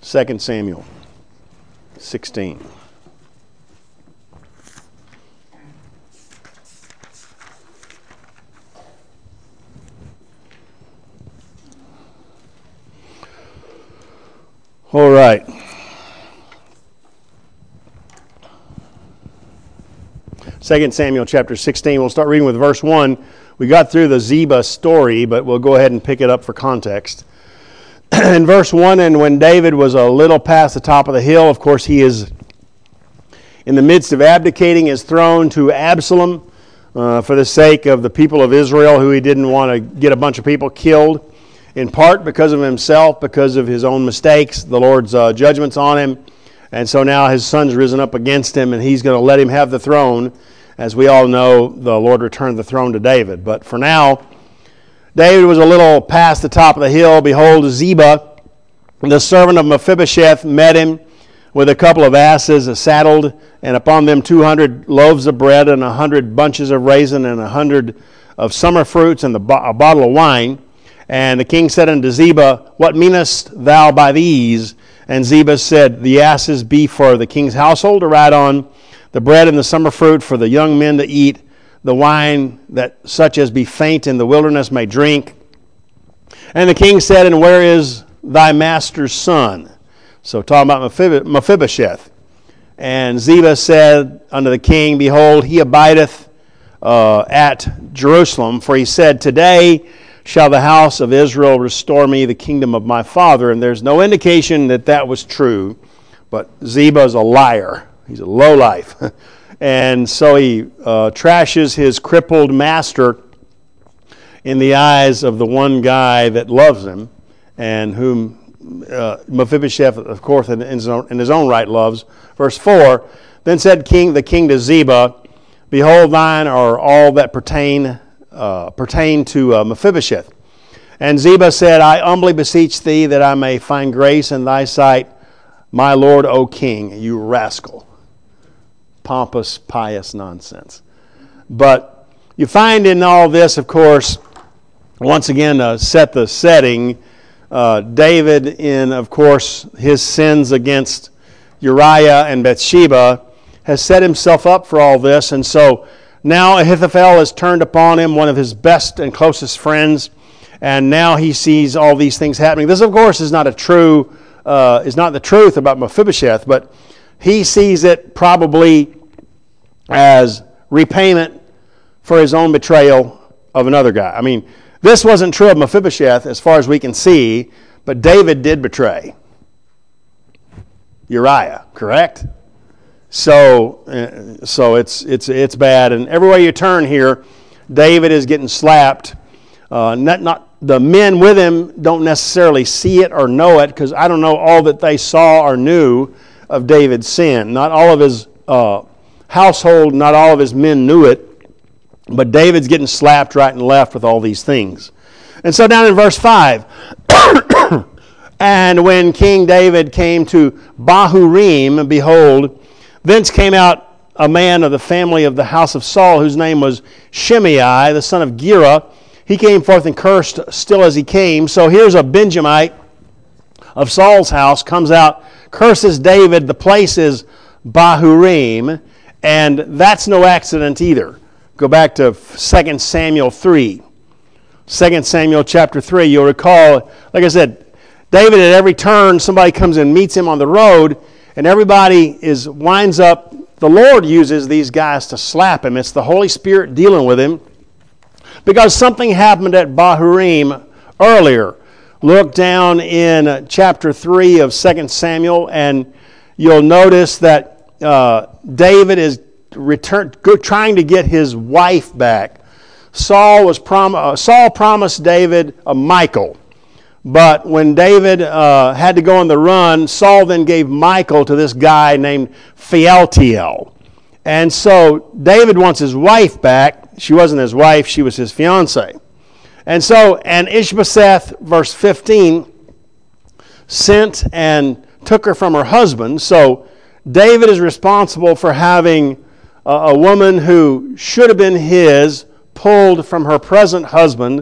2 Samuel 16. All right. Second Samuel chapter 16. We'll start reading with verse 1. We got through the Ziba story, but we'll go ahead and pick it up for context. In verse 1, and when David was a little past the top of the hill, of course he is in the midst of abdicating his throne to Absalom for the sake of the people of Israel, who he didn't want to get a bunch of people killed, in part because of himself, because of his own mistakes, the Lord's judgments on him. And so now his son's risen up against him, and he's going to let him have the throne. As we all know, the Lord returned the throne to David. But for now, David was a little past the top of the hill. Behold, Ziba, the servant of Mephibosheth, met him with a couple of asses saddled, and upon them 200 loaves of bread and 100 bunches of raisin and 100 of summer fruits and a bottle of wine. And the king said unto Ziba, What meanest thou by these? And Ziba said, The asses be for the king's household to ride on, the bread and the summer fruit for the young men to eat, the wine that such as be faint in the wilderness may drink. And the king said, And where is thy master's son? So talking about Mephibosheth. And Ziba said unto the king, Behold, he abideth at Jerusalem, for he said, Today shall the house of Israel restore me the kingdom of my father. And there's no indication that that was true, but Ziba is a liar. He's a lowlife. And so he trashes his crippled master in the eyes of the one guy that loves him, and whom Mephibosheth, of course, in his own right loves. Verse 4, Then said the king to Ziba, Behold, thine are all that pertain to Mephibosheth. And Ziba said, I humbly beseech thee that I may find grace in thy sight, my lord, O king, you rascal. Pompous, pious nonsense. But you find in all this, of course, once again, set the setting, David, in, of course, his sins against Uriah and Bathsheba, has set himself up for all this. And so now Ahithophel has turned upon him, one of his best and closest friends, and now he sees all these things happening. This, of course, is not the truth about Mephibosheth, but he sees it probably as repayment for his own betrayal of another guy. I mean, this wasn't true of Mephibosheth as far as we can see, but David did betray Uriah, correct? So it's bad, and everywhere you turn here, David is getting slapped. Not the men with him don't necessarily see it or know it, because I don't know all that they saw or knew of David's sin. Not all of his household, not all of his men knew it, but David's getting slapped right and left with all these things. And so down in verse 5, And when King David came to Bahurim, behold, thence came out a man of the family of the house of Saul, whose name was Shimei, the son of Gera. He came forth and cursed still as he came. So here's a Benjamite of Saul's house, comes out, curses David. The place is Bahurim, and that's no accident either. Go back to 2 Samuel 3. 2 Samuel chapter 3, you'll recall, like I said, David at every turn, somebody comes and meets him on the road, and everybody winds up. The Lord uses these guys to slap him. It's the Holy Spirit dealing with him, because something happened at Bahurim earlier. Look down in chapter 3 of 2 Samuel, and you'll notice that David is trying to get his wife back. Saul promised David a Michal, but when David had to go on the run, Saul then gave Michal to this guy named Phaltiel. And so David wants his wife back. She wasn't his wife, she was his fiancée. And Ishbosheth, verse 15, sent and took her from her husband. So David is responsible for having a woman who should have been his pulled from her present husband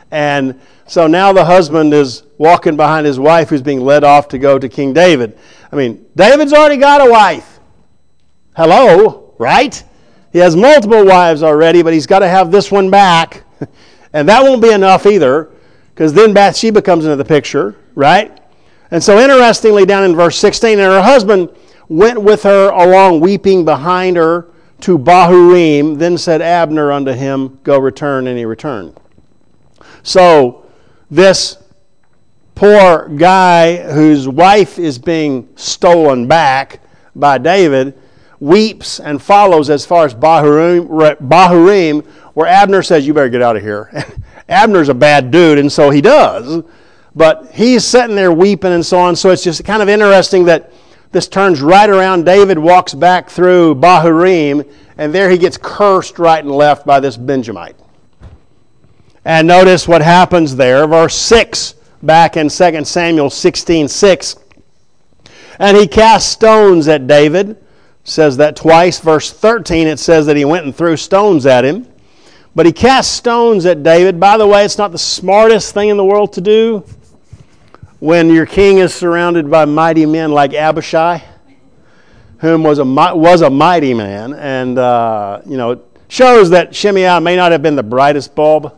And so now the husband is walking behind his wife who's being led off to go to King David. I mean, David's already got a wife. Hello, right? He has multiple wives already, but he's got to have this one back. And that won't be enough either, because then Bathsheba comes into the picture, right? And so interestingly, down in verse 16, and her husband went with her along weeping behind her to Bahurim. Then said Abner unto him, Go return, and he returned. So this poor guy whose wife is being stolen back by David weeps and follows as far as Bahurim, where Abner says, you better get out of here. Abner's a bad dude, and so he does. But he's sitting there weeping and so on. So it's just kind of interesting that this turns right around. David walks back through Bahurim, and there he gets cursed right and left by this Benjamite. And notice what happens there. Verse 6, back in 2 Samuel 16:6. And he cast stones at David. Says that twice. Verse 13, it says that he went and threw stones at him. But he cast stones at David. By the way, it's not the smartest thing in the world to do when your king is surrounded by mighty men like Abishai, whom was a mighty man. And, it shows that Shimei may not have been the brightest bulb.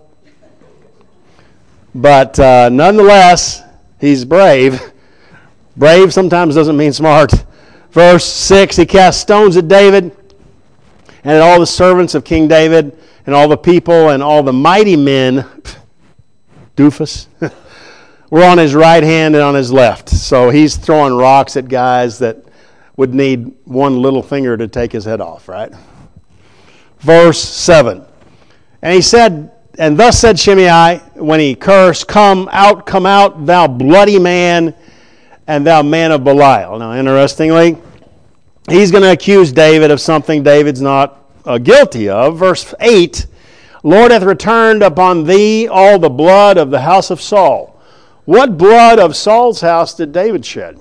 But nonetheless, he's brave. Brave sometimes doesn't mean smart. Verse 6, he cast stones at David and at all the servants of King David and all the people and all the mighty men, doofus, were on his right hand and on his left. So he's throwing rocks at guys that would need one little finger to take his head off, right? Verse 7, and he said, and thus said Shimei when he cursed, Come out, thou bloody man, and thou man of Belial. Now, interestingly, he's going to accuse David of something David's not guilty of. Verse 8, Lord hath returned upon thee all the blood of the house of Saul. What blood of Saul's house did David shed?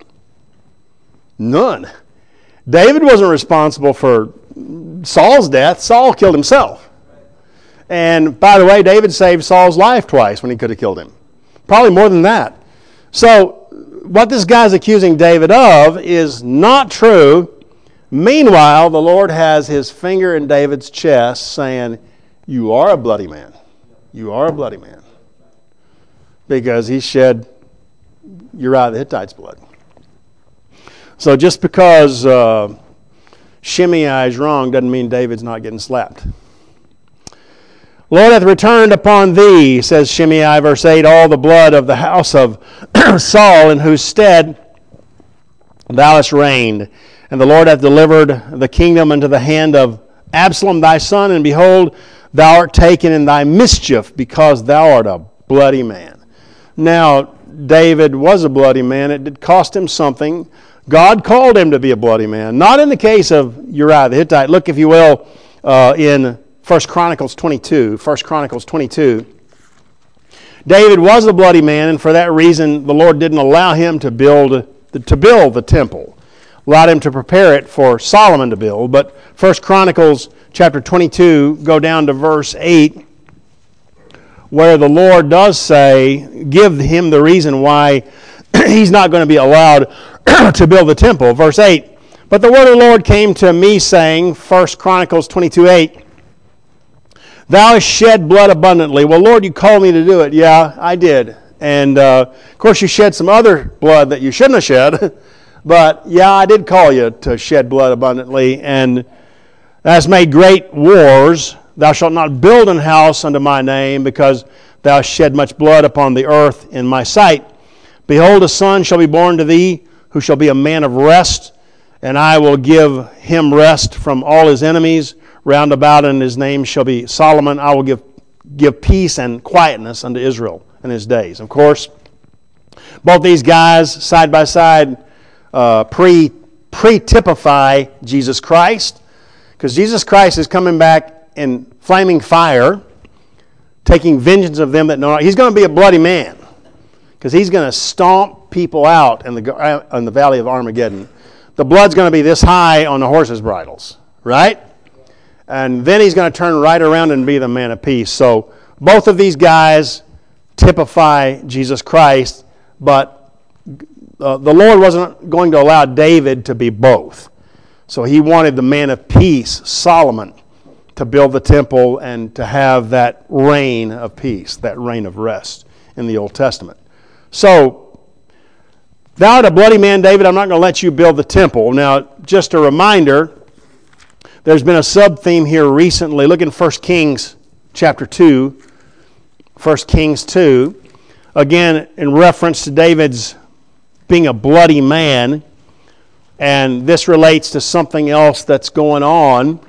None. David wasn't responsible for Saul's death. Saul killed himself. And by the way, David saved Saul's life twice when he could have killed him. Probably more than that. So what this guy's accusing David of is not true. Meanwhile, the Lord has his finger in David's chest saying, you are a bloody man. You are a bloody man. Because he shed Uriah the Hittite's blood. So just because Shimei is wrong doesn't mean David's not getting slapped. Lord hath returned upon thee, says Shimei, verse 8, all the blood of the house of Saul, in whose stead thou hast reigned. And the Lord hath delivered the kingdom into the hand of Absalom thy son, and behold, thou art taken in thy mischief, because thou art a bloody man. Now, David was a bloody man. It did cost him something. God called him to be a bloody man. Not in the case of Uriah the Hittite. Look, if you will, in 1 Chronicles 22. 1 Chronicles 22. David was a bloody man, and for that reason, the Lord didn't allow him to build the temple. Allowed him to prepare it for Solomon to build. But 1 Chronicles chapter 22, go down to verse 8, where the Lord does say, give him the reason why he's not going to be allowed to build the temple. Verse 8, but the word of the Lord came to me, saying, 1 Chronicles 22:8, thou hast shed blood abundantly. Well, Lord, you called me to do it. Yeah, I did. And, of course, you shed some other blood that you shouldn't have shed. But, yeah, I did call you to shed blood abundantly. And thou hast made great wars. Thou shalt not build an house unto my name, because thou hast shed much blood upon the earth in my sight. Behold, a son shall be born to thee, who shall be a man of rest, and I will give him rest from all his enemies round about, and his name shall be Solomon. I will give peace and quietness unto Israel in his days. Of course, both these guys, side by side, pre-typify Jesus Christ, because Jesus Christ is coming back in flaming fire, taking vengeance of them that know not. He's going to be a bloody man, because he's going to stomp people out in the valley of Armageddon. The blood's going to be this high on the horses' bridles, right? And then he's going to turn right around and be the man of peace. So both of these guys typify Jesus Christ, but the Lord wasn't going to allow David to be both. So he wanted the man of peace, Solomon, to build the temple and to have that reign of peace, that reign of rest in the Old Testament. So, thou art a bloody man, David, I'm not going to let you build the temple. Now, just a reminder, there's been a sub-theme here recently. Look in 1 Kings chapter 2, 1 Kings 2, again in reference to David's being a bloody man, and this relates to something else that's going on.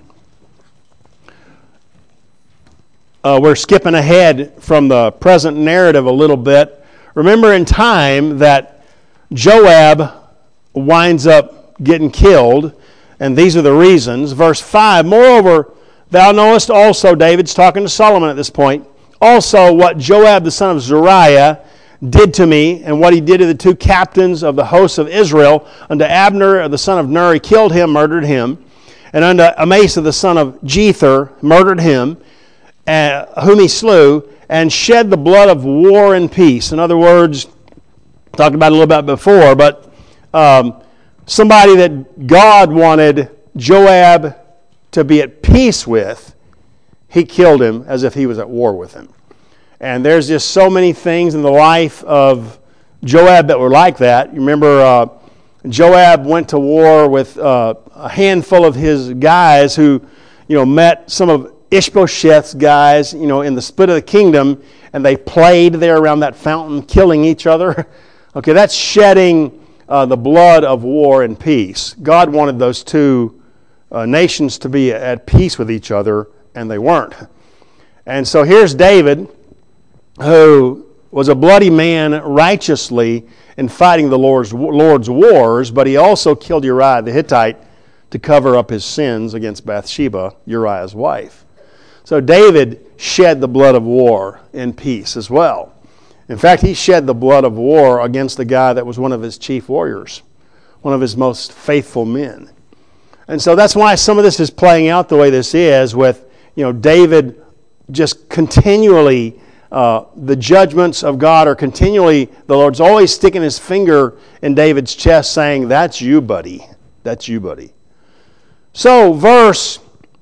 We're skipping ahead from the present narrative a little bit. Remember in time that Joab winds up getting killed, and these are the reasons. Verse 5, moreover, thou knowest also, David's talking to Solomon at this point, also what Joab the son of Zeruiah did to me, and what he did to the two captains of the hosts of Israel, unto Abner the son of Ner, he killed him, murdered him, and unto Amasa the son of Jether, murdered him, whom he slew, and shed the blood of war and peace. In other words, talked about it a little bit before, but somebody that God wanted Joab to be at peace with, he killed him as if he was at war with him. And there's just so many things in the life of Joab that were like that. You remember Joab went to war with a handful of his guys who, met some of Ishbosheth's guys, in the split of the kingdom, and they played there around that fountain, killing each other. Okay, that's shedding the blood of war and peace. God wanted those two nations to be at peace with each other, and they weren't. And so here's David, who was a bloody man righteously in fighting the Lord's wars, but he also killed Uriah the Hittite to cover up his sins against Bathsheba, Uriah's wife. So David shed the blood of war in peace as well. In fact, he shed the blood of war against the guy that was one of his chief warriors, one of his most faithful men. And so that's why some of this is playing out the way this is, with David just continually, the judgments of God are continually, the Lord's always sticking his finger in David's chest saying, that's you, buddy. That's you, buddy. So verse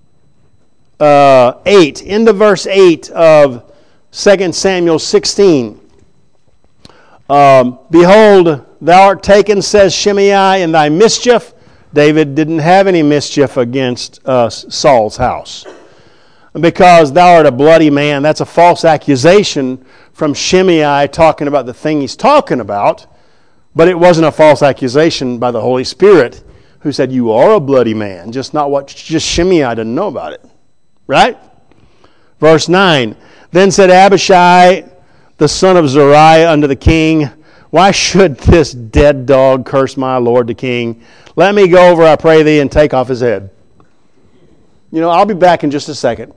8, into verse 8 of 2 Samuel 16. Behold, thou art taken, says Shimei, in thy mischief. David didn't have any mischief against Saul's house. Because thou art a bloody man. That's a false accusation from Shimei talking about the thing he's talking about. But it wasn't a false accusation by the Holy Spirit, who said, you are a bloody man. Just Shimei didn't know about it. Right? Verse 9. Then said Abishai, the son of Zeruiah, unto the king, why should this dead dog curse my lord the king? Let me go over, I pray thee, and take off his head. I'll be back in just a second.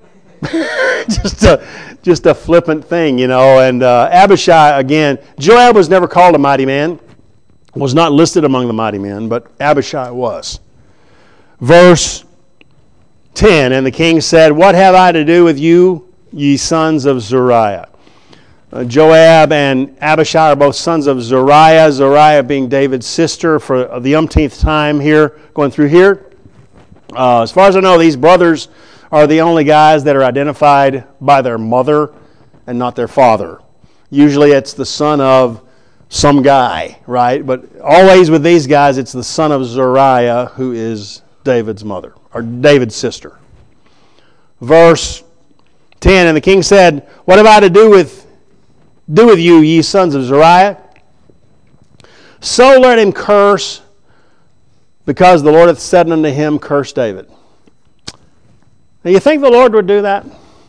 just a flippant thing, And Abishai, again, Joab was never called a mighty man, was not listed among the mighty men, but Abishai was. Verse 10, and the king said, what have I to do with you, ye sons of Zeruiah? Joab and Abishai are both sons of Zeruiah, Zeruiah being David's sister for the umpteenth time here, going through here. As far as I know, these brothers are the only guys that are identified by their mother and not their father. Usually it's the son of some guy, right? But always with these guys, it's the son of Zeruiah who is David's mother, or David's sister. Verse 10, and the king said, what have I to do with you, ye sons of Zeruiah? So let him curse, because the Lord hath said unto him, curse David. Now, you think the Lord would do that?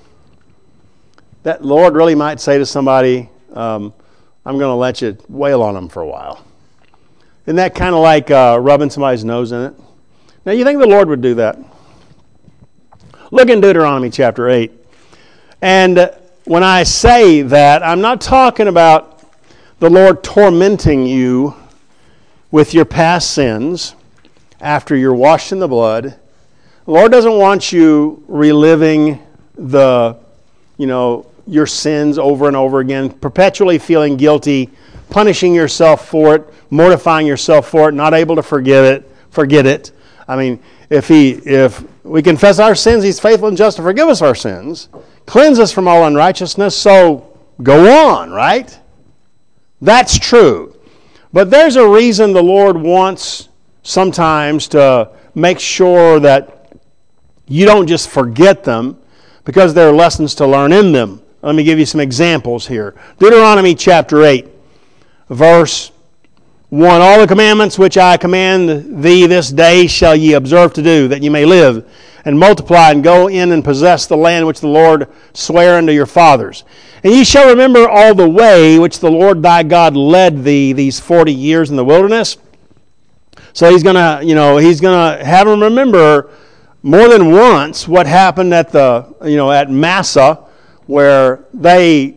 That Lord really might say to somebody, I'm going to let you wail on him for a while. Isn't that kind of like rubbing somebody's nose in it? Now, you think the Lord would do that? Look in Deuteronomy chapter 8. And when I say that, I'm not talking about the Lord tormenting you with your past sins after you're washed in the blood. The Lord doesn't want you reliving your your sins over and over again, perpetually feeling guilty, punishing yourself for it, mortifying yourself for it, not able to forget it. I mean, if we confess our sins, He's faithful and just to forgive us our sins, cleanse us from all unrighteousness, so go on, right? That's true. But there's a reason the Lord wants sometimes to make sure that you don't just forget them, because there are lessons to learn in them. Let me give you some examples here. Deuteronomy chapter 8, verse 1. All the commandments which I command thee this day shall ye observe to do, that ye may live and multiply and go in and possess the land which the Lord sware unto your fathers. And ye shall remember all the way which the Lord thy God led thee these 40 years in the wilderness. So he's going to have them remember more than once what happened at at Massa, where they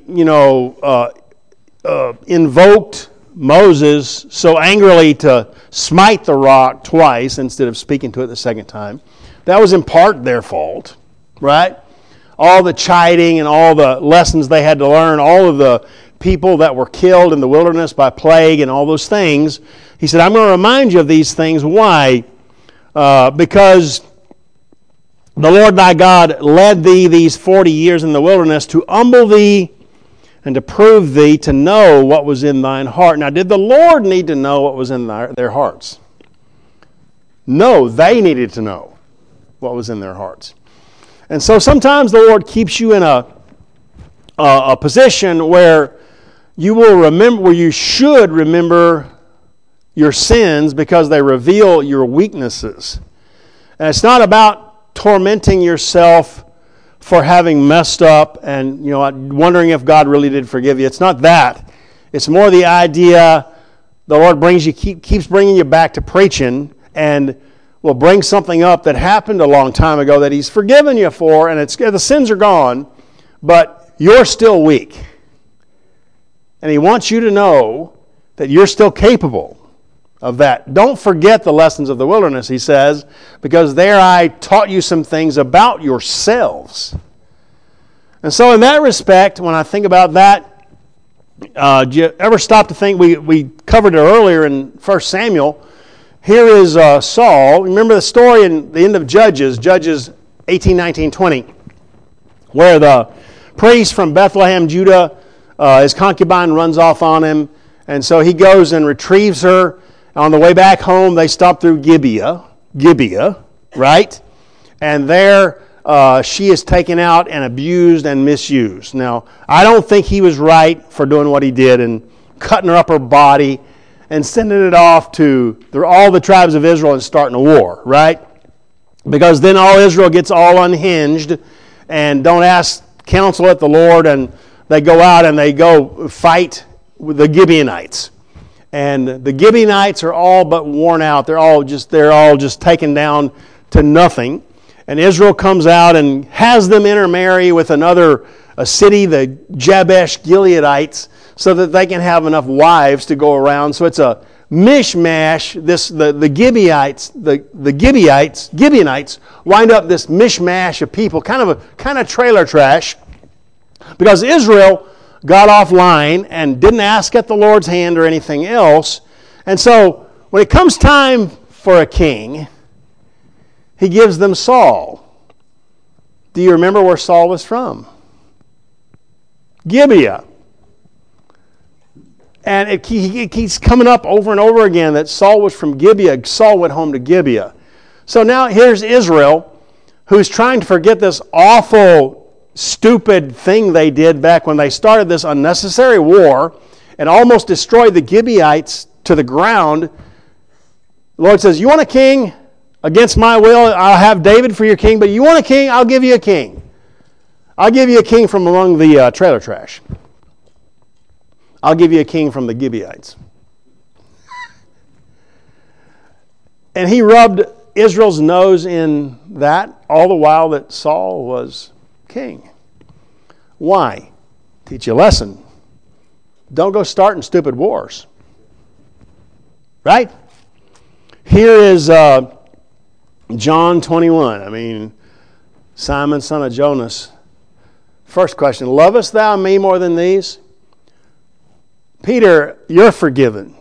invoked Moses so angrily to smite the rock twice instead of speaking to it the second time. That was in part their fault, right? All the chiding and all the lessons they had to learn, all of the people that were killed in the wilderness by plague and all those things. He said, I'm going to remind you of these things. Why? Because the Lord thy God led thee these 40 years in the wilderness to humble thee and to prove thee to know what was in thine heart. Now, did the Lord need to know what was in their hearts? No, they needed to know what was in their hearts. And so sometimes the Lord keeps you in a position where you will remember, where you should remember your sins because they reveal your weaknesses. And it's not about tormenting yourself for having messed up and wondering if God really did forgive you. It's not that. It's more the idea the Lord keeps bringing you back to preaching and will bring something up that happened a long time ago that He's forgiven you for, and the sins are gone, but you're still weak. And He wants you to know that you're still capable of that. Don't forget the lessons of the wilderness, He says, because there I taught you some things about yourselves. And so in that respect, when I think about that, do you ever stop to think, we covered it earlier in 1 Samuel. Here is Saul. Remember the story in the end of Judges 18, 19, 20, where the priest from Bethlehem, Judah, his concubine runs off on him, and so he goes and retrieves her. On the way back home, they stop through Gibeah, right? And there she is taken out and abused and misused. Now, I don't think he was right for doing what he did and cutting her up her body and sending it off to all the tribes of Israel and starting a war, right? Because then all Israel gets all unhinged and don't ask counsel at the Lord, and they go out and they go fight with the Gibeonites. And the Gibeonites are all but worn out. They're all just taken down to nothing. And Israel comes out and has them intermarry with a city, the Jabesh Gileadites, so that they can have enough wives to go around. So it's a mishmash. The Gibeonites wind up this mishmash of people, kind of trailer trash, because Israel got offline and didn't ask at the Lord's hand or anything else. And so when it comes time for a king, He gives them Saul. Do you remember where Saul was from? Gibeah. And it keeps coming up over and over again that Saul was from Gibeah. Saul went home to Gibeah. So now here's Israel, who's trying to forget this awful, stupid thing they did back when they started this unnecessary war and almost destroyed the Gibeonites to the ground. The Lord says, you want a king? Against my will, I'll have David for your king, but you want a king? I'll give you a king. I'll give you a king from among the trailer trash. I'll give you a king from the Gibeonites. And he rubbed Israel's nose in that all the while that Saul was king. Why? Teach you a lesson. Don't go starting stupid wars. Right? Here is John 21. Simon, son of Jonas, First question, lovest thou me more than these? Peter, you're forgiven.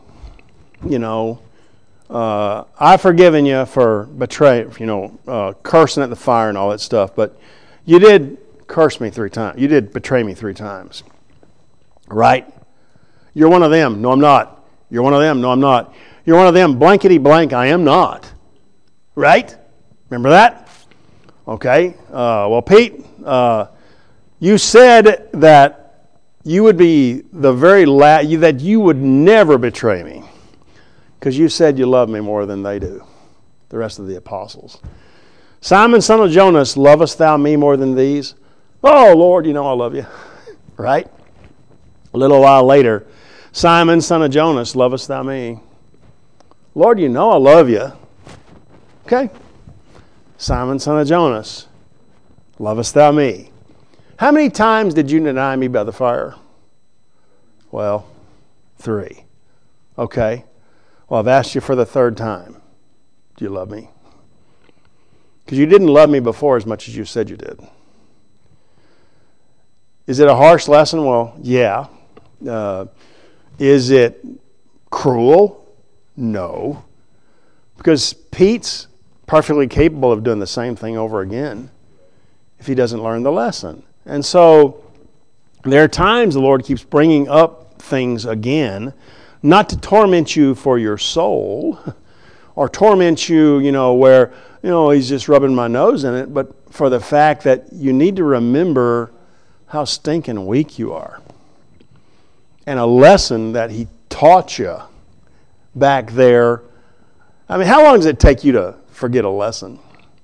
I've forgiven you for cursing at the fire and all that stuff, but you did curse me 3 times. You did betray me 3 times. Right? You're one of them. No, I'm not. You're one of them. No, I'm not. You're one of them. Blankety blank, I am not. Right? Remember that? Okay. Well, Pete, you said that you would be the very last, that you would never betray me, because you said you love me more than they do, the rest of the apostles. Simon, son of Jonas, lovest thou me more than these? Oh, Lord, you know I love you. Right? A little while later, Simon, son of Jonas, lovest thou me? Lord, you know I love you. Okay. Simon, son of Jonas, lovest thou me? How many times did you deny me by the fire? Well, 3. Okay. Well, I've asked you for the 3rd time. Do you love me? Because you didn't love me before as much as you said you did. Is it a harsh lesson? Well, yeah. Is it cruel? No. Because Pete's perfectly capable of doing the same thing over again if he doesn't learn the lesson. And so there are times the Lord keeps bringing up things again, not to torment you for your soul or torment you, where, he's just rubbing my nose in it, but for the fact that you need to remember how stinking weak you are. And a lesson that he taught you back there. I mean, how long does it take you to forget a lesson?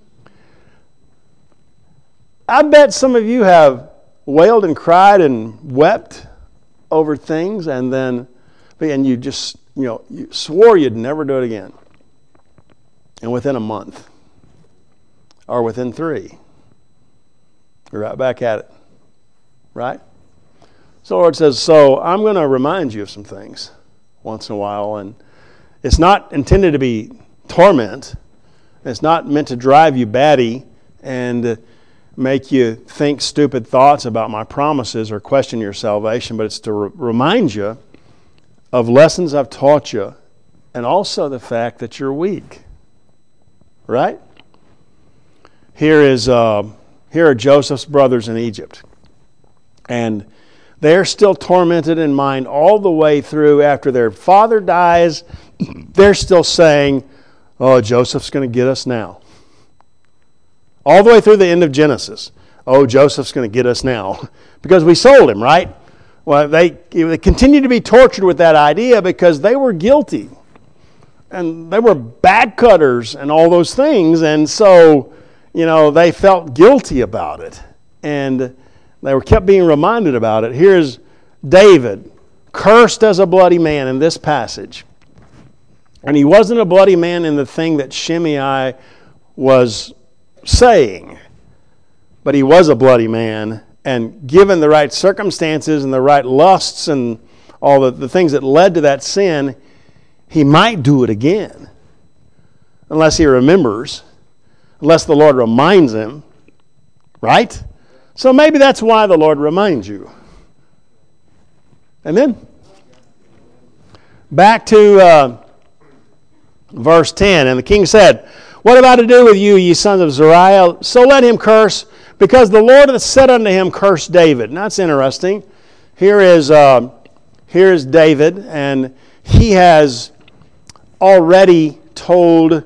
I bet some of you have wailed and cried and wept over things, and you just, you swore you'd never do it again. And within a month, or within 3, you're right back at it. Right? So the Lord says, so I'm going to remind you of some things once in a while, and it's not intended to be torment. It's not meant to drive you batty and make you think stupid thoughts about my promises or question your salvation, but it's to remind you of lessons I've taught you, and also the fact that you're weak. Right? Here are Joseph's brothers in Egypt. And they're still tormented in mind all the way through. After their father dies, they're still saying, oh, Joseph's going to get us now. All the way through the end of Genesis. Oh, Joseph's going to get us now. Because we sold him, right? Well, they continued to be tortured with that idea because they were guilty. And they were bag cutters and all those things. And so, they felt guilty about it. And they were kept being reminded about it. Here's David, cursed as a bloody man in this passage. And he wasn't a bloody man in the thing that Shimei was saying, but he was a bloody man. And given the right circumstances and the right lusts and all the things that led to that sin, he might do it again. Unless he remembers, unless the Lord reminds him, right? So maybe that's why the Lord reminds you. Amen? Back to verse 10. And the king said, what have I to do with you, ye sons of Zeruiah? So let him curse, because the Lord hath said unto him, curse David. Now that's interesting. Here is David, and he has already told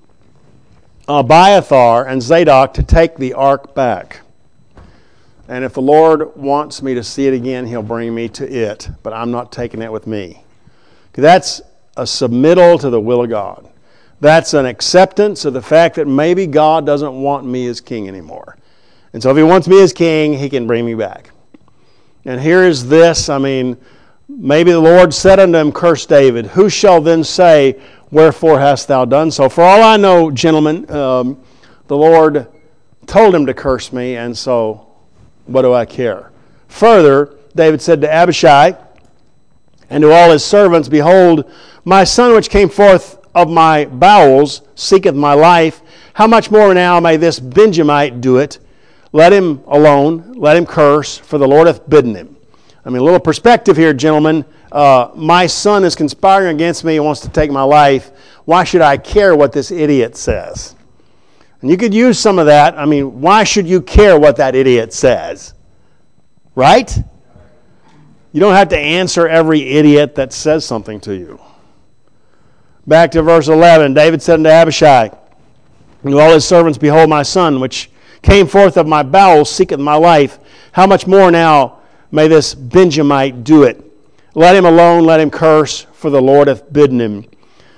Abiathar and Zadok to take the ark back. And if the Lord wants me to see it again, he'll bring me to it. But I'm not taking it with me. That's a submittal to the will of God. That's an acceptance of the fact that maybe God doesn't want me as king anymore. And so if he wants me as king, he can bring me back. And here is this, maybe the Lord said unto him, curse David. Who shall then say, wherefore hast thou done so? For all I know, gentlemen, the Lord told him to curse me, and so what do I care? Further, David said to Abishai and to all his servants, behold, my son which came forth of my bowels seeketh my life. How much more now may this Benjamite do it? let him alone, let him curse, for the Lord hath bidden him. I mean, a little perspective here, gentlemen. My son is conspiring against me and wants to take my life. Why should I care what this idiot says? And you could use some of that. I mean, why should you care what that idiot says? Right? You don't have to answer every idiot that says something to you. Back to verse 11. David said unto Abishai, and to all his servants, behold, my son, which came forth of my bowels, seeketh my life. How much more now may this Benjamite do it? Let him alone, let him curse, for the Lord hath bidden him.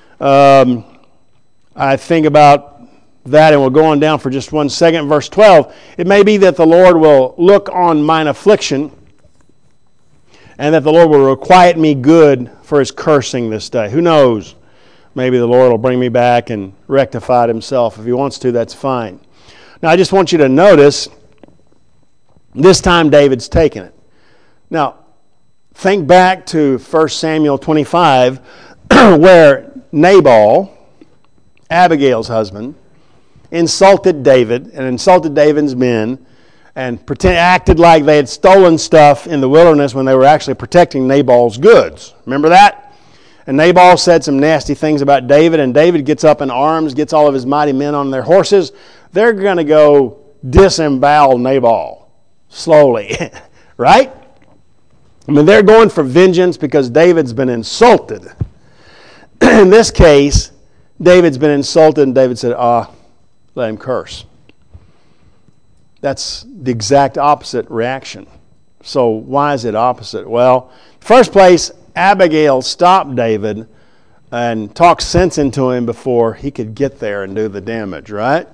I think about that, and we'll go on down for just 1 second. Verse 12, it may be that the Lord will look on mine affliction, and that the Lord will requite me good for his cursing this day. Who knows? Maybe the Lord will bring me back and rectify it himself. If he wants to, that's fine. Now, I just want you to notice, this time David's taken it. Now, think back to 1 Samuel 25, where Nabal, Abigail's husband, insulted David and insulted David's men and acted like they had stolen stuff in the wilderness when they were actually protecting Nabal's goods. Remember that? And Nabal said some nasty things about David, and David gets up in arms, gets all of his mighty men on their horses. They're going to go disembowel Nabal slowly, right? I mean, they're going for vengeance because David's been insulted. In this case, David's been insulted, and David said, let him curse. That's the exact opposite reaction. So why is it opposite? Well, first place, Abigail stopped David and talked sense into him before he could get there and do the damage, right?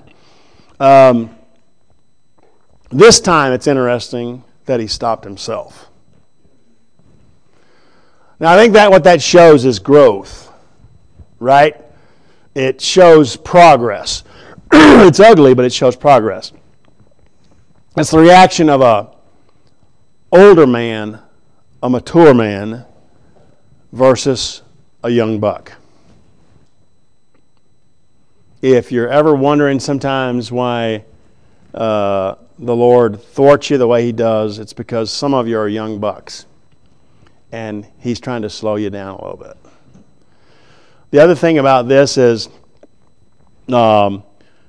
This time it's interesting that he stopped himself. Now I think that what that shows is growth, right? It shows progress. It's ugly, but it shows progress. It's the reaction of a older man, a mature man, versus a young buck. If you're ever wondering sometimes why the Lord thwarts you the way he does, it's because some of you are young bucks, and he's trying to slow you down a little bit. The other thing about this is the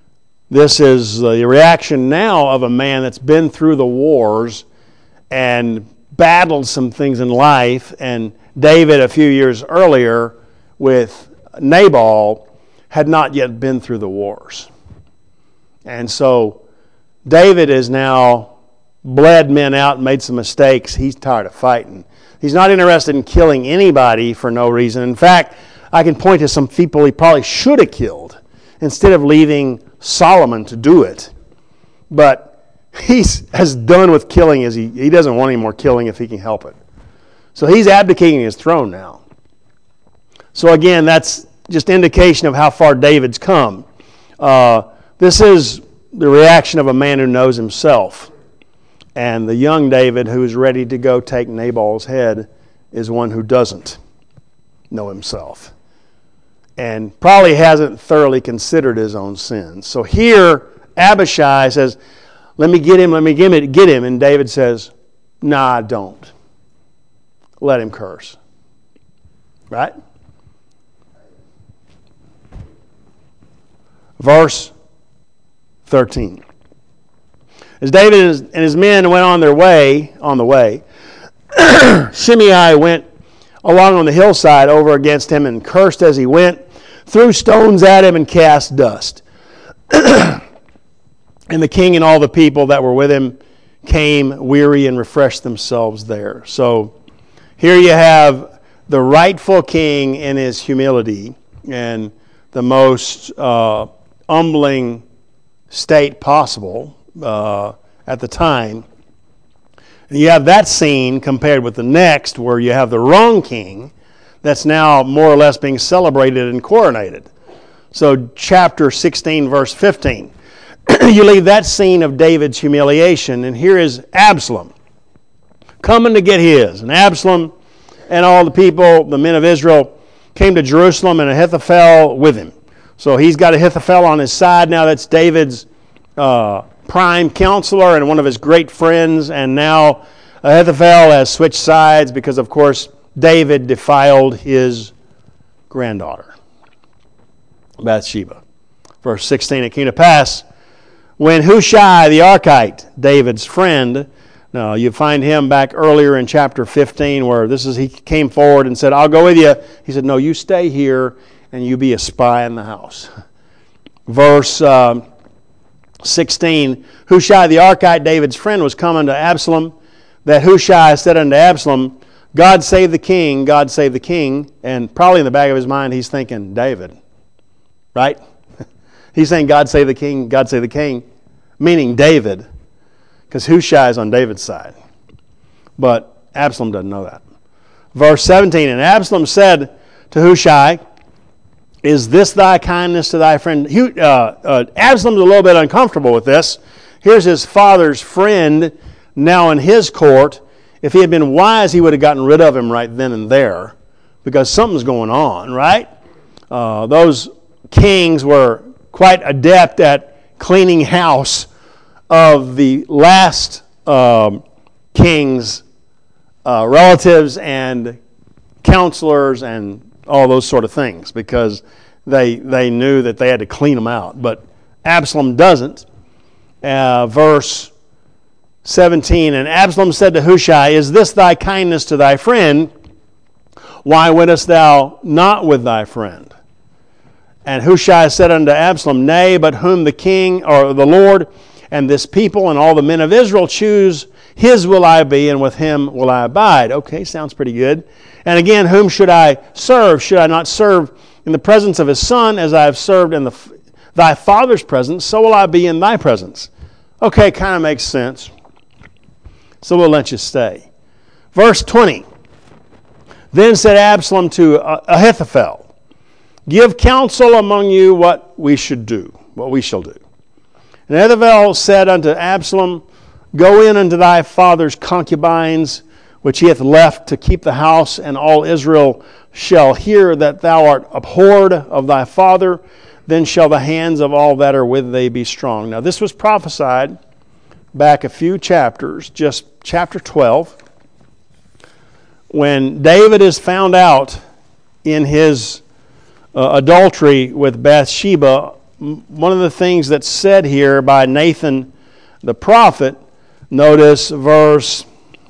reaction now of a man that's been through the wars and battled some things in life, and David a few years earlier with Nabal had not yet been through the wars. And so David has now bled men out and made some mistakes. He's tired of fighting. He's not interested in killing anybody for no reason. In fact, I can point to some people he probably should have killed instead of leaving Solomon to do it. But he's as done with killing as he doesn't want any more killing if he can help it. So he's abdicating his throne now. So again, that's just indication of how far David's come. This is the reaction of a man who knows himself. And the young David who is ready to go take Nabal's head is one who doesn't know himself and probably hasn't thoroughly considered his own sins. So here, Abishai says, let me get him. And David says, nah, don't. Let him curse. Right? Verse 13. As David and his men went on the way, Shimei went along on the hillside over against him and cursed as he went, threw stones at him and cast dust. And the king and all the people that were with him came weary and refreshed themselves there. So here you have the rightful king in his humility and the most humbling state possible at the time. And you have that scene compared with the next where you have the wrong king that's now more or less being celebrated and coronated. So chapter 16, verse 15. You leave that scene of David's humiliation, and here is Absalom coming to get his. And Absalom and all the people, the men of Israel, came to Jerusalem, and Ahithophel with him. So he's got Ahithophel on his side now. That's David's prime counselor and one of his great friends, and now Ahithophel has switched sides because, of course, David defiled his granddaughter, Bathsheba. Verse 16, it came to pass when Hushai the Archite, David's friend, now you find him back earlier in chapter 15 where he came forward and said, I'll go with you. He said, no, you stay here and you be a spy in the house. Verse 16, Hushai the Archite, David's friend, was come unto Absalom, that Hushai said unto Absalom, God save the king, God save the king. And probably in the back of his mind he's thinking, David, right? He's saying, God save the king, God save the king, meaning David, because Hushai is on David's side. But Absalom doesn't know that. Verse 17, and Absalom said to Hushai, is this thy kindness to thy friend? Absalom's a little bit uncomfortable with this. Here's his father's friend now in his court. If he had been wise, he would have gotten rid of him right then and there because something's going on, right? Those kings were quite adept at cleaning house of the last king's relatives and counselors and all those sort of things because they knew that they had to clean them out. But Absalom doesn't. Verse 17, and Absalom said to Hushai, is this thy kindness to thy friend? Why wentest thou not with thy friend? And Hushai said unto Absalom, nay, but whom the king or the Lord and this people and all the men of Israel choose, his will I be, and with him will I abide. Okay, sounds pretty good. And again, whom should I serve? Should I not serve in the presence of his son as I have served in thy father's presence? So will I be in thy presence. Okay, kind of makes sense. So we'll let you stay. Verse 20. Then said Absalom to Ahithophel, give counsel among you what we shall do. And Ahithophel said unto Absalom, go in unto thy father's concubines, which he hath left to keep the house, and all Israel shall hear that thou art abhorred of thy father. Then shall the hands of all that are with thee be strong. Now this was prophesied back a few chapters, just chapter 12, when David is found out in his adultery with Bathsheba. One of the things that's said here by Nathan the prophet, notice verse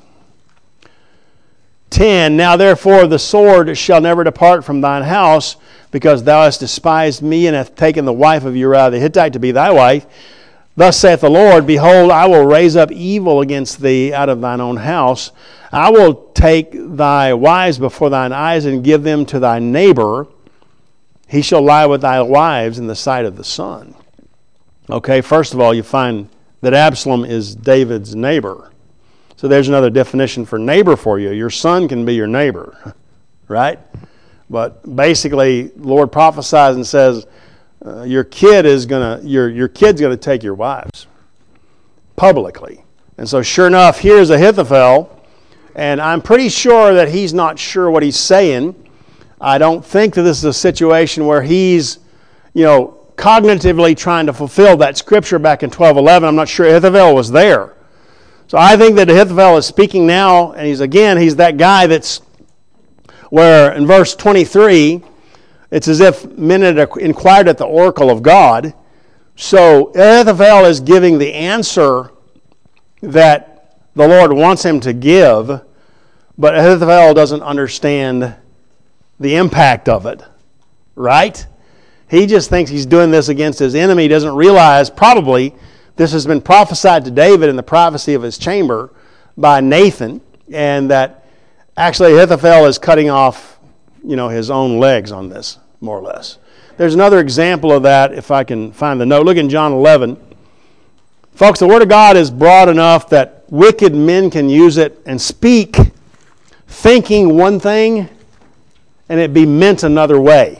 10, now therefore the sword shall never depart from thine house, because thou hast despised me and hast taken the wife of Uriah the Hittite to be thy wife. Thus saith the Lord, behold, I will raise up evil against thee out of thine own house. I will take thy wives before thine eyes and give them to thy neighbor. He shall lie with thy wives in the sight of the sun. Okay, first of all, you find that Absalom is David's neighbor. So there's another definition for neighbor for you. Your son can be your neighbor, right? But basically, the Lord prophesies and says, your kid's gonna take your wives publicly. And so sure enough, here's Ahithophel, and I'm pretty sure that he's not sure what he's saying. I don't think that this is a situation where he's, cognitively trying to fulfill that scripture back in 12:11. I'm not sure Ahithophel was there. So I think that Ahithophel is speaking now, and he's that guy that's where in verse 23, it's as if men had inquired at the oracle of God. So Ahithophel is giving the answer that the Lord wants him to give, but Ahithophel doesn't understand the impact of it, right? He just thinks he's doing this against his enemy. He doesn't realize probably this has been prophesied to David in the privacy of his chamber by Nathan, and that actually Ahithophel is cutting off, his own legs on this, more or less. There's another example of that, if I can find the note. Look in John 11. Folks, the Word of God is broad enough that wicked men can use it and speak thinking one thing and it be meant another way.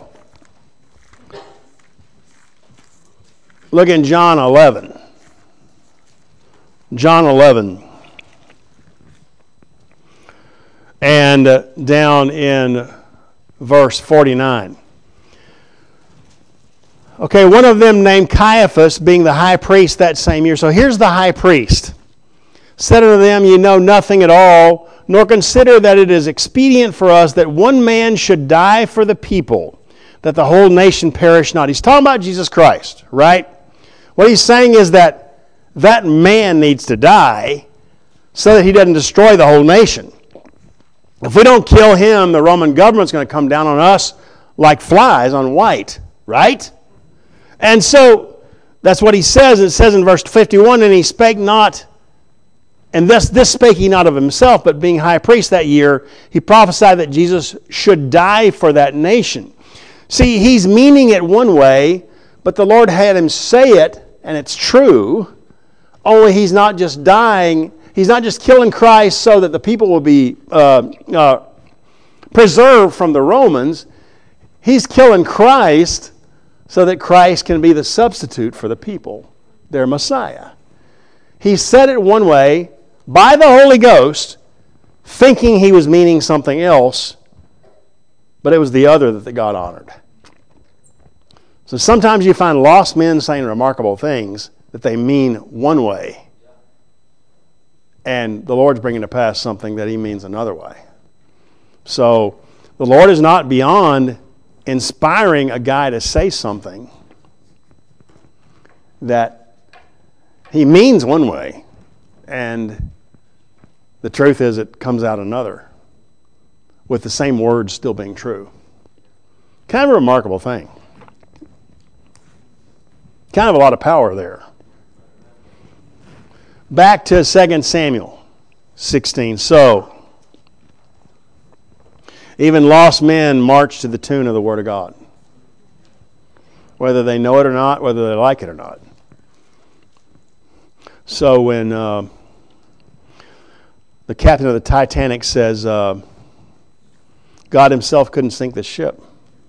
Look in John 11. John 11. And down in verse 49. Okay, one of them named Caiaphas, being the high priest that same year. So here's the high priest. Said unto them, ye know nothing at all, nor consider that it is expedient for us that one man should die for the people, that the whole nation perish not. He's talking about Jesus Christ, right? What he's saying is that that man needs to die so that he doesn't destroy the whole nation. If we don't kill him, the Roman government's going to come down on us like flies on white, right? And so that's what he says. It says in verse 51, and he spake not, and this spake he not of himself, but being high priest that year, he prophesied that Jesus should die for that nation. See, he's meaning it one way, but the Lord had him say it, and it's true, only he's not just dying, he's not just killing Christ so that the people will be preserved from the Romans. He's killing Christ so that Christ can be the substitute for the people, their Messiah. He said it one way by the Holy Ghost, thinking he was meaning something else, but it was the other that God honored. So sometimes you find lost men saying remarkable things that they mean one way, and the Lord's bringing to pass something that he means another way. So the Lord is not beyond inspiring a guy to say something that he means one way, and the truth is it comes out another, with the same words still being true. Kind of a remarkable thing. Kind of a lot of power there. Back to 2 Samuel 16. So, even lost men march to the tune of the Word of God, whether they know it or not, whether they like it or not. So when the captain of the Titanic says God himself couldn't sink the ship,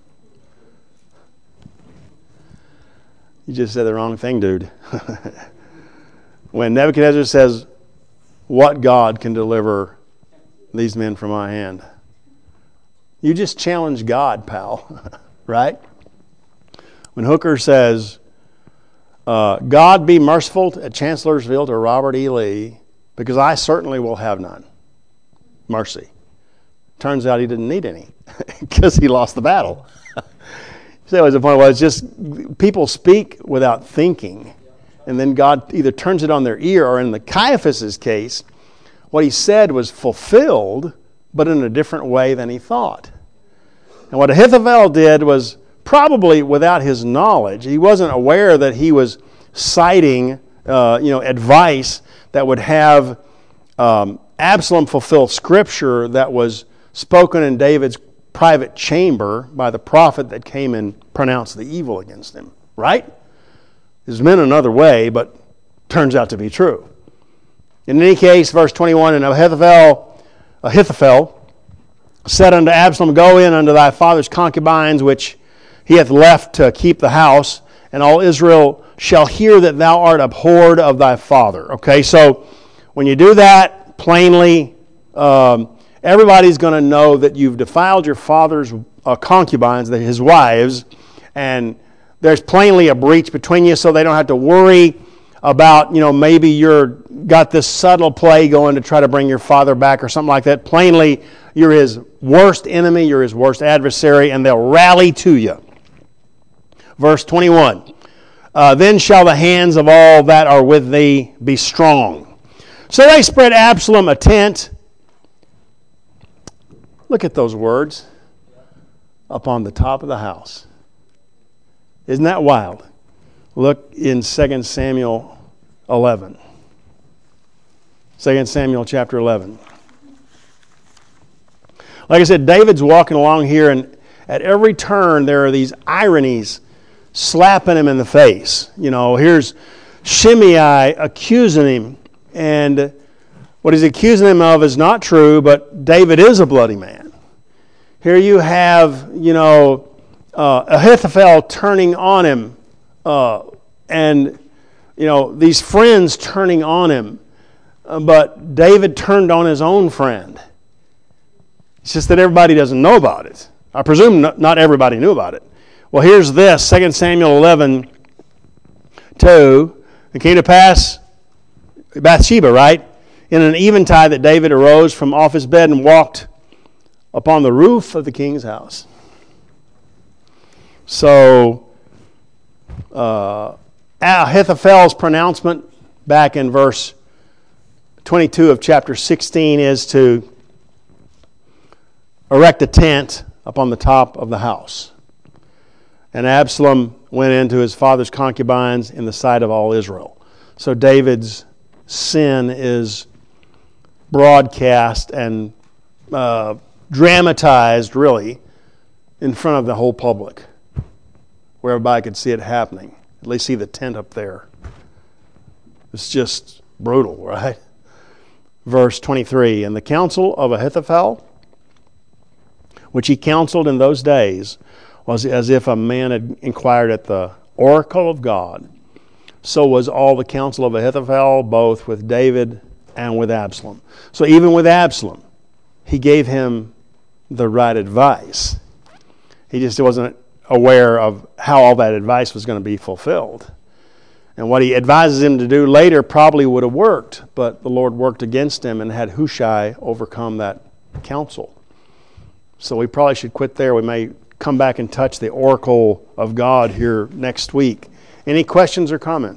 you just said the wrong thing, dude. When Nebuchadnezzar says, what God can deliver these men from my hand? You just challenge God, pal, right? When Hooker says, God be merciful at Chancellorsville to Robert E. Lee, because I certainly will have none. Mercy. Turns out he didn't need any, because he lost the battle. So the point was just people speak without thinking, and then God either turns it on their ear, or in the Caiaphas' case, what he said was fulfilled, but in a different way than he thought. And what Ahithophel did was probably without his knowledge. He wasn't aware that he was citing advice that would have Absalom fulfill scripture that was spoken in David's private chamber by the prophet that came and pronounced the evil against him. Right? It was meant another way, but turns out to be true. In any case, verse 21, and Ahithophel said unto Absalom, go in unto thy father's concubines, which he hath left to keep the house, and all Israel shall hear that thou art abhorred of thy father. Okay, so when you do that plainly, everybody's going to know that you've defiled your father's concubines, his wives, and there's plainly a breach between you, so they don't have to worry about, maybe you're got this subtle play going to try to bring your father back or something like that. Plainly, you're his worst enemy, you're his worst adversary, and they'll rally to you. Verse 21, then shall the hands of all that are with thee be strong. So they spread Absalom a tent. Look at those words. Up on the top of the house. Isn't that wild? Look in 2 Samuel 11. 2 Samuel chapter 11. Like I said, David's walking along here, and at every turn there are these ironies slapping him in the face. Here's Shimei accusing him, and what he's accusing him of is not true, but David is a bloody man. Here you have, Ahithophel turning on him, and, these friends turning on him, but David turned on his own friend. It's just that everybody doesn't know about it. I presume not everybody knew about it. Well, here's this, 2 Samuel 11, 2. It came to pass, Bathsheba, right? In an eventide that David arose from off his bed and walked upon the roof of the king's house. So, Ahithophel's pronouncement back in verse 22 of chapter 16 is to erect a tent upon the top of the house. And Absalom went into his father's concubines in the sight of all Israel. So David's sin is broadcast and dramatized, really, in front of the whole public, where everybody could see it happening. At least see the tent up there. It's just brutal, right? Verse 23, and the counsel of Ahithophel, which he counseled in those days, was as if a man had inquired at the oracle of God. So was all the counsel of Ahithophel, both with David and with Absalom. So even with Absalom, he gave him the right advice. He just wasn't aware of how all that advice was going to be fulfilled. And what he advises him to do later probably would have worked, but the Lord worked against him and had Hushai overcome that counsel. So we probably should quit there. We may come back and touch the oracle of God here next week. Any questions or comments?